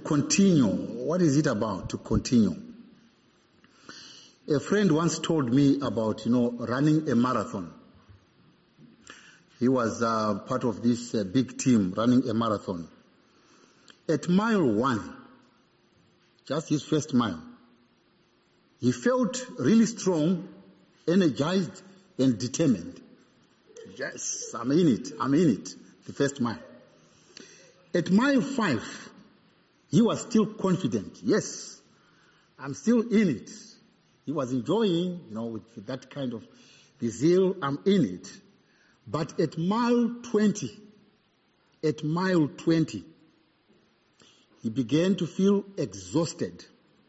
continue. What is it about to continue? A friend once told me about, running a marathon. He was part of this big team running a marathon. At mile 1, just his first mile, he felt really strong, energized, and determined. Yes, I'm in it, the first mile. At mile 5, he was still confident. Yes, I'm still in it. He was enjoying, with that kind of the zeal, I'm in it. But at mile 20, he began to feel exhausted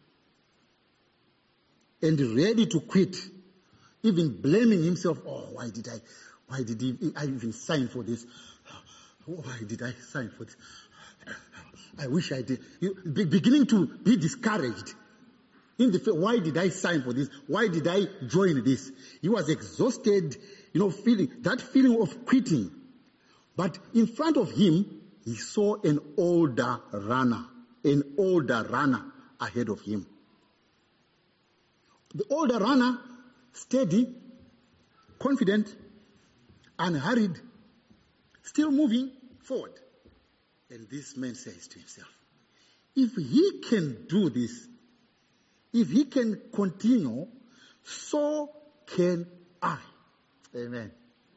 and ready to quit, even blaming himself. Oh, why did I even sign for this? Why did I sign for this? I wish I did. Beginning to be discouraged. Why did I sign for this? Why did I join this? He was exhausted, feeling that feeling of quitting. But in front of him, he saw an older runner ahead of him. The older runner, steady, confident, unhurried, still moving forward. And this man says to himself, if he can do this, if he can continue, so can I. Amen.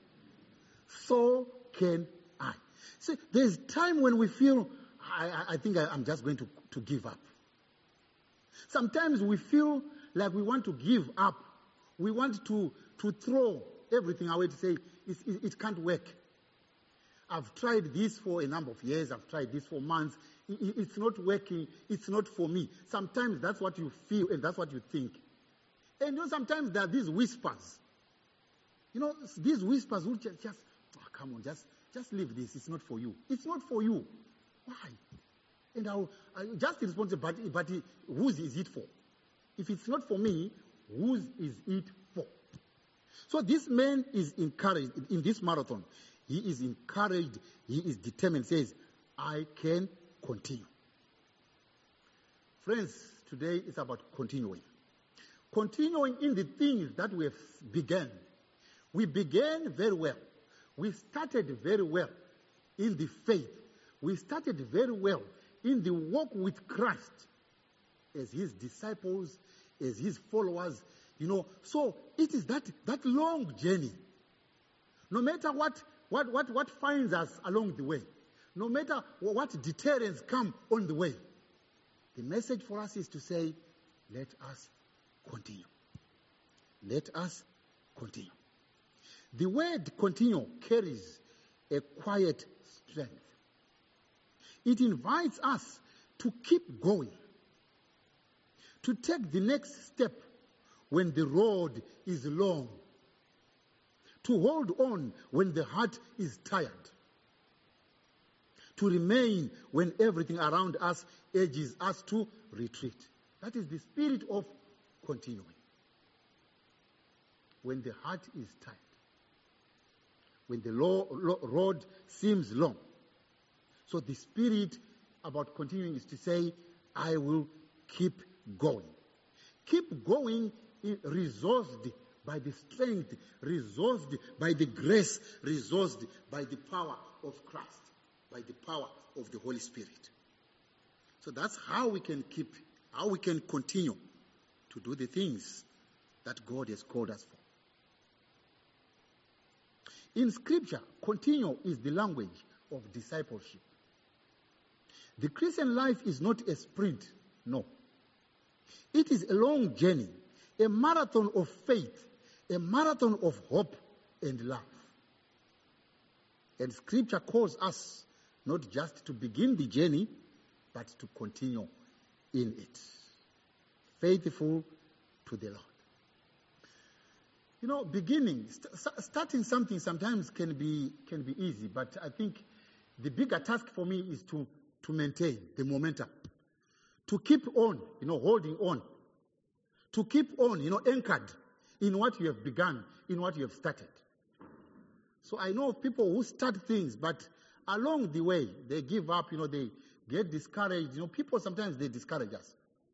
So can I. See, there's time when we feel, I think I'm just going to give up. Sometimes we feel like we want to give up. We want to throw everything away, to say, it can't work. I've tried this for a number of years. I've tried this for months. It's not working. It's not for me. Sometimes that's what you feel and that's what you think. And sometimes there are these whispers. These whispers will just come on, just leave this. It's not for you. It's not for you. Why? And I'll just respond, but whose is it for? If it's not for me, whose is it for? So this man is encouraged in this marathon. He is encouraged. He is determined. Says, I can continue. Friends, today it's about continuing. Continuing in the things that we have begun. We began very well. We started very well in the faith. We started very well in the walk with Christ as his disciples, as his followers. So it is that long journey. No matter what finds us along the way, no matter what deterrents come on the way, the message for us is to say, let us continue. Let us continue. The word continue carries a quiet strength. It invites us to keep going, to take the next step when the road is long, to hold on when the heart is tired, to remain when everything around us urges us to retreat. That is the spirit of continuing. When the heart is tired, when the road seems long. So the spirit about continuing is to say, I will keep going. Keep going, resourced by the strength, resourced by the grace, resourced by the power of Christ, by the power of the Holy Spirit. So that's how we can continue to do the things that God has called us for. In Scripture, continue is the language of discipleship. The Christian life is not a sprint, no. It is a long journey, a marathon of faith, a marathon of hope and love. And Scripture calls us not just to begin the journey, but to continue in it. Faithful to the Lord. Starting something sometimes can be easy, but I think the bigger task for me is to maintain the momentum, to keep on, holding on, to keep on, anchored in what you have begun, in what you have started. So I know of people who start things, but along the way they give up, get discouraged. People sometimes they discourage us.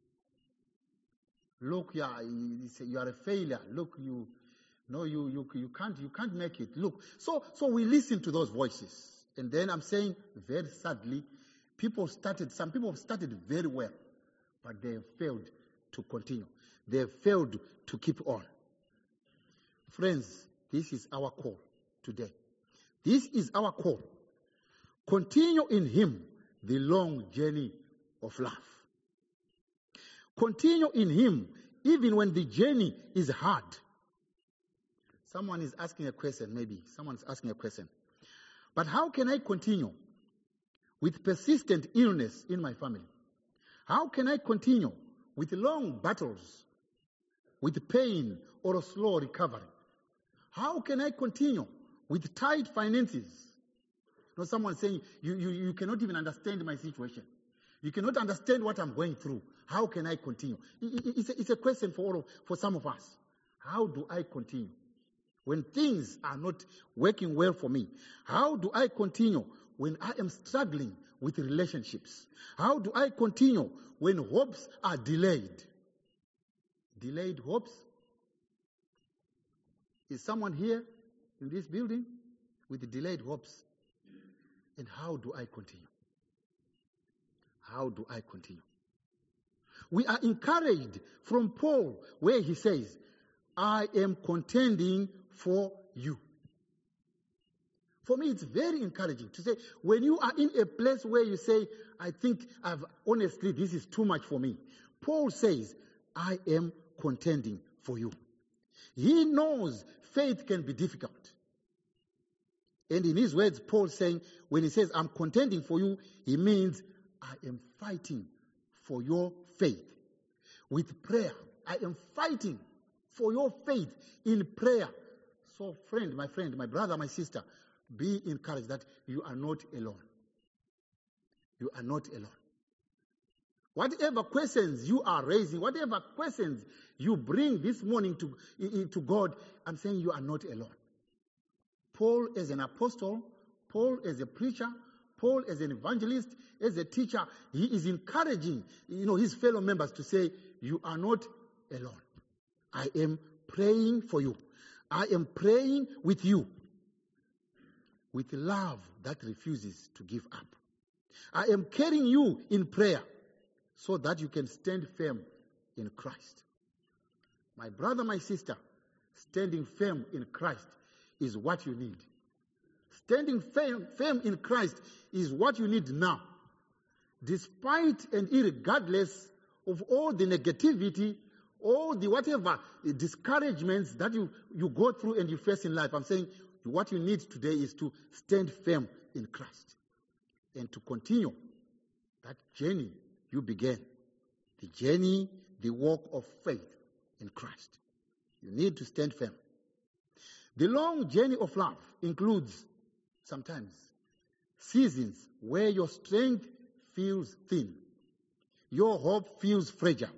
Look, you are a failure. Look, you can't make it. Look, so we listen to those voices, and then I'm saying very sadly, some people have started very well, but they have failed to continue. They have failed to keep on. Friends, this is our call today. This is our call. Continue in Him the long journey of life. Continue in Him even when the journey is hard. Someone is asking a question, maybe. Someone's asking a question. But how can I continue with persistent illness in my family? How can I continue with long battles, with pain or a slow recovery? How can I continue with tight finances? Someone saying, you cannot even understand my situation. You cannot understand what I'm going through. How can I continue? It's a question for some of us. How do I continue when things are not working well for me? How do I continue when I am struggling with relationships? How do I continue when hopes are delayed? Delayed hopes? Is someone here in this building with delayed hopes? And how do I continue? How do I continue? We are encouraged from Paul where he says, I am contending for you. For me, it's very encouraging to say, when you are in a place where you say, I think honestly, this is too much for me. Paul says, I am contending for you. He knows faith can be difficult. And in his words, Paul saying, when he says, I'm contending for you, he means, I am fighting for your faith with prayer. I am fighting for your faith in prayer. So my friend, my brother, my sister, be encouraged that you are not alone. You are not alone. Whatever questions you are raising, whatever questions you bring this morning to God, I'm saying you are not alone. Paul as an apostle, Paul as a preacher, Paul as an evangelist, as a teacher, he is encouraging, his fellow members to say, you are not alone. I am praying for you. I am praying with you with love that refuses to give up. I am carrying you in prayer so that you can stand firm in Christ. My brother, my sister, standing firm in Christ is what you need. Standing firm in Christ is what you need now. Despite and irregardless of all the negativity, all the whatever discouragements that you go through and you face in life, I'm saying what you need today is to stand firm in Christ and to continue that journey you began. The journey, the walk of faith in Christ. You need to stand firm. The long journey of life includes sometimes seasons where your strength feels thin, your hope feels fragile,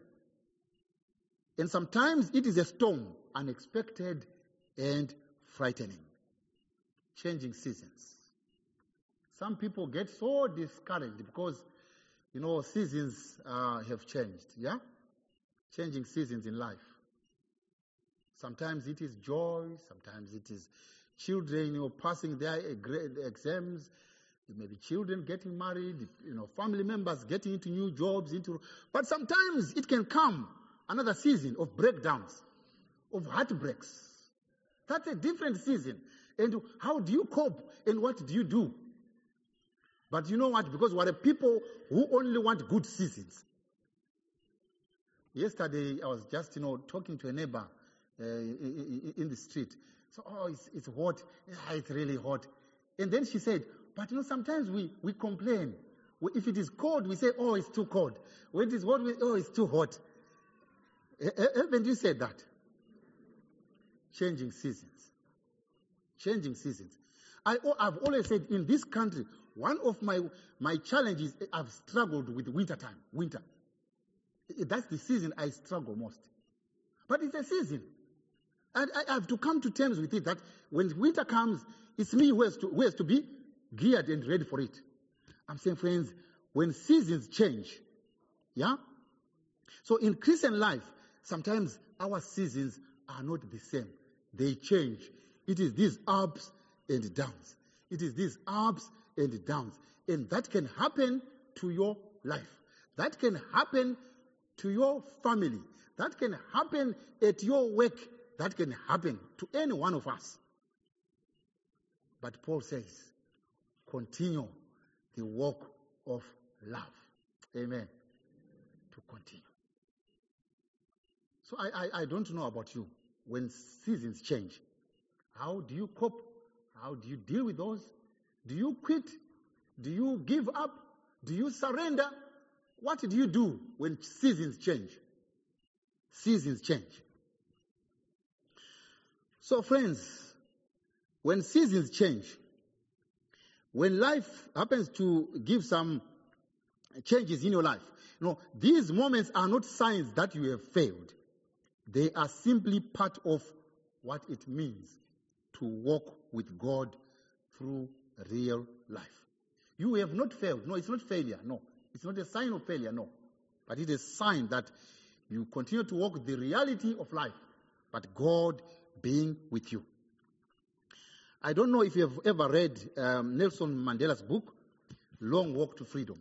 and sometimes it is a storm, unexpected and frightening. Changing seasons. Some people get so discouraged because, seasons have changed, yeah? Changing seasons in life. Sometimes it is joy, sometimes it is children, passing their exams, maybe children getting married, family members getting into new jobs, but sometimes it can come another season of breakdowns, of heartbreaks. That's a different season. And how do you cope? And what do you do? But you know what? Because we are people who only want good seasons. Yesterday, I was just, talking to a neighbor in the street. So, it's hot. It's really hot. And then she said, but sometimes we complain. If it is cold, we say, it's too cold. When it is hot, it's too hot. Haven't you said that? Changing seasons. Changing seasons. I've always said in this country, one of my challenges, I've struggled with winter time. Winter. That's the season I struggle most. But it's a season. And I have to come to terms with it that when winter comes, it's me who has to be geared and ready for it. I'm saying, friends, when seasons change. Yeah? So in Christian life, sometimes our seasons are not the same. They change. It is these ups and downs. It is these ups and downs. And that can happen to your life. That can happen to your family. That can happen at your work. That can happen to any one of us. But Paul says, continue the walk of love. Amen. To continue. So I don't know about you. When seasons change, how do you cope? How do you deal with those? Do you quit? Do you give up? Do you surrender? What do you do when seasons change? Seasons change. So friends, when seasons change, when life happens to give some changes in your life, these moments are not signs that you have failed. They are simply part of what it means to walk with God through real life. You have not failed. No, it's not failure. No, it's not a sign of failure. No, but it is a sign that you continue to walk the reality of life, but God being with you. I don't know if you have ever read Nelson Mandela's book, Long Walk to Freedom.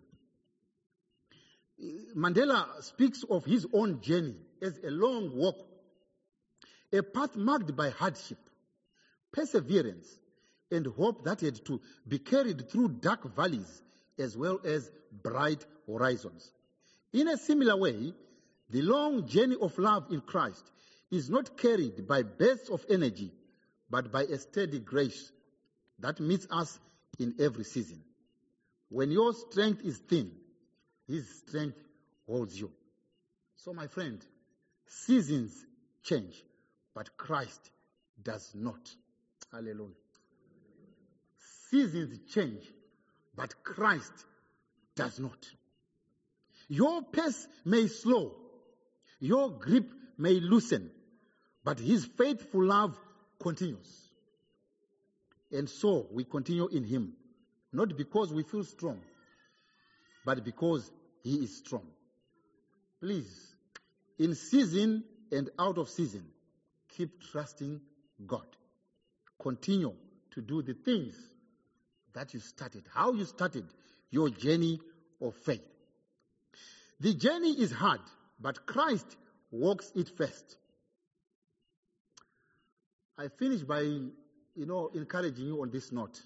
Mandela speaks of his own journey as a long walk, a path marked by hardship, perseverance, and hope that had to be carried through dark valleys as well as bright horizons. In a similar way, the long journey of love in Christ is not carried by bursts of energy, but by a steady grace that meets us in every season. When your strength is thin, His strength holds you. So my friend, seasons change, but Christ does not. Hallelujah. Seasons change, but Christ does not. Your pace may slow, your grip may loosen, but His faithful love continues. And so we continue in Him, not because we feel strong, but because He is strong. Please, in season and out of season, keep trusting God. Continue to do the things that you started, how you started your journey of faith. The journey is hard, but Christ walks it first. I finish by, encouraging you on this note.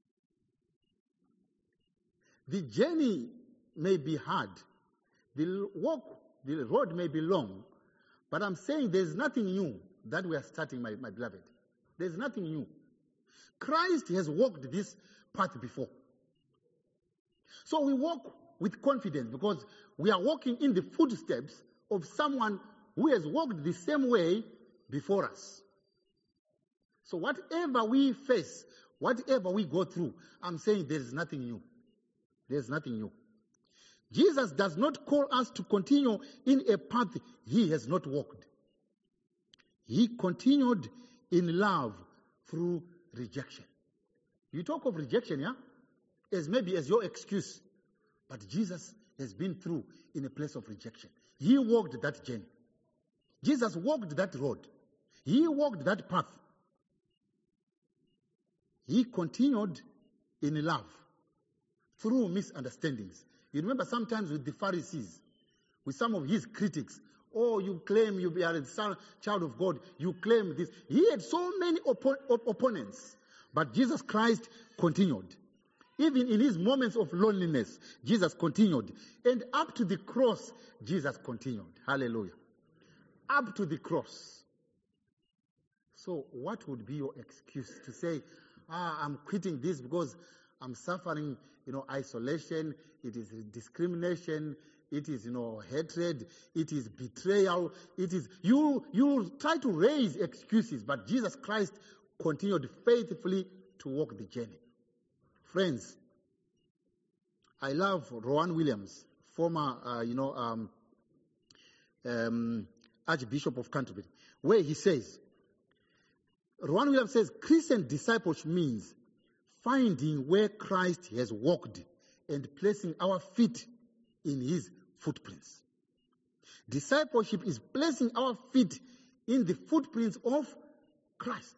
The journey may be hard. The road may be long, but I'm saying there's nothing new that we are starting, my beloved. There's nothing new. Christ has walked this path before. So we walk with confidence because we are walking in the footsteps of someone who has walked the same way before us. So whatever we face, whatever we go through, I'm saying there is nothing new. There's nothing new. Jesus does not call us to continue in a path He has not walked. He continued in love through rejection. You talk of rejection, yeah? As maybe as your excuse. But Jesus has been through in a place of rejection. He walked that journey. Jesus walked that road. He walked that path. He continued in love through misunderstandings. You remember sometimes with the Pharisees, with some of his critics, you claim you are a child of God, you claim this. He had so many opponents, but Jesus Christ continued. Even in his moments of loneliness, Jesus continued. And up to the cross, Jesus continued. Hallelujah. Up to the cross. So what would be your excuse to say, I'm quitting this because I'm suffering, isolation, it is discrimination, it is, hatred, it is betrayal, it is, you try to raise excuses, but Jesus Christ continued faithfully to walk the journey. Friends, I love Rowan Williams, former, Archbishop of Canterbury, where he says, Rowan Williams says, Christian discipleship means finding where Christ has walked and placing our feet in his footprints. Discipleship is placing our feet in the footprints of Christ.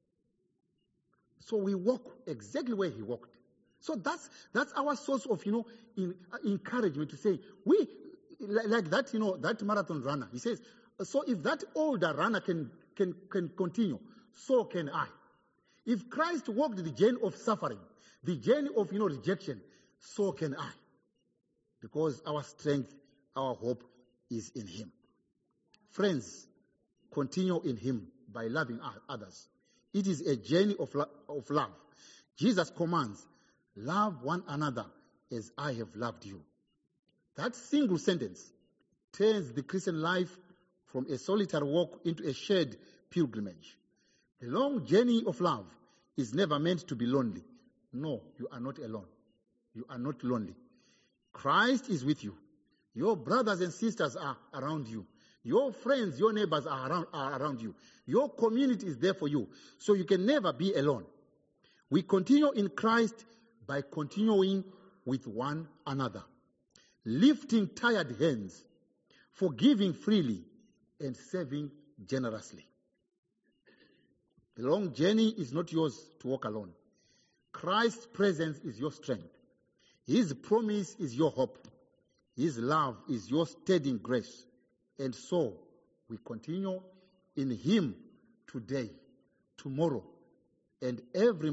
So we walk exactly where he walked. So that's our source of, encouragement to say, we, like that, that marathon runner, he says, so if that older runner can continue, so can I. If Christ walked the journey of suffering, the journey of, rejection, so can I. Because our strength, our hope is in him. Friends, continue in him by loving others. It is a journey of love. Jesus commands, love one another as I have loved you. That single sentence turns the Christian life from a solitary walk into a shared pilgrimage. The long journey of love is never meant to be lonely. No, you are not alone. You are not lonely. Christ is with you. Your brothers and sisters are around you. Your friends, your neighbors are around you. Your community is there for you. So you can never be alone. We continue in Christ by continuing with one another, lifting tired hands, forgiving freely, and serving generously. The long journey is not yours to walk alone. Christ's presence is your strength. His promise is your hope. His love is your steadying grace. And so we continue in him today, tomorrow, and every